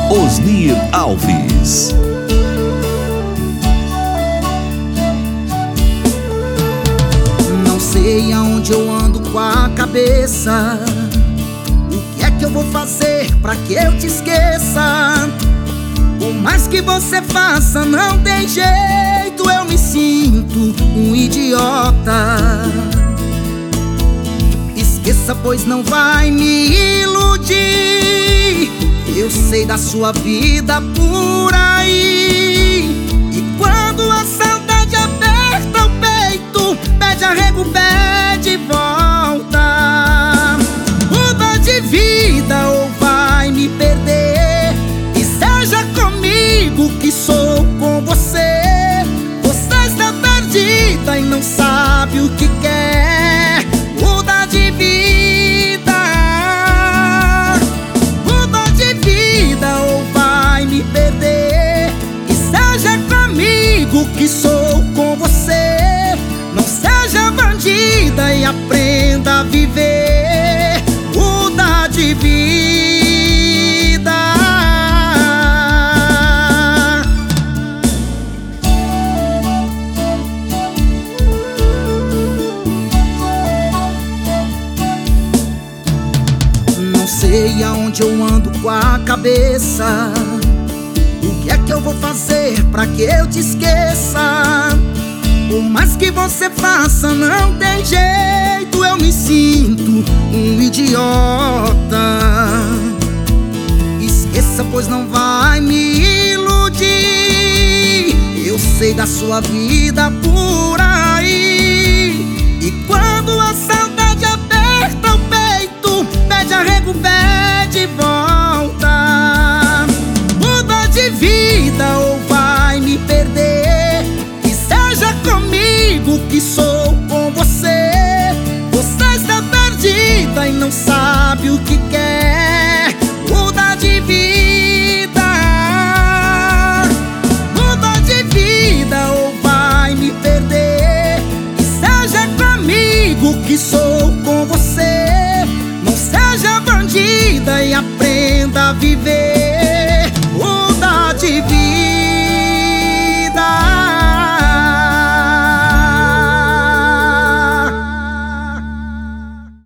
Osnir Alves. Não sei aonde eu ando com a cabeça. O que é que eu vou fazer pra que eu te esqueça? Por mais que você faça, não tem jeito. Eu me sinto um idiota. Esqueça, pois não vai me iludir. Eu sei da sua vida por aí. E quando a saudade aperta o peito, pede arrego, pede volta. Muda de vida ou vai me perder. E seja comigo que sou com você. Você está perdida e não sabe o que quer. Muda de vida. Muda de vida ou vai me perder. E seja comigo que sou com você. Não seja bandida e aprenda a viver. Muda de vida. Não sei aonde eu ando com a cabeça. O que é que eu vou fazer pra que eu te esqueça? Por mais que você faça, não tem jeito. Eu me sinto um idiota. Esqueça, pois não vai me iludir. Eu sei da sua vida por aí. E quando a saudade aperta o peito, pede arrego, pede volta. Muda de vida ou vai me perder. E seja comigo que sou com você. Você está perdida e não sabe o que quer. Muda de vida. Muda de vida ou vai me perder. E seja comigo que sou com você. Não seja bandida e aprenda a viver.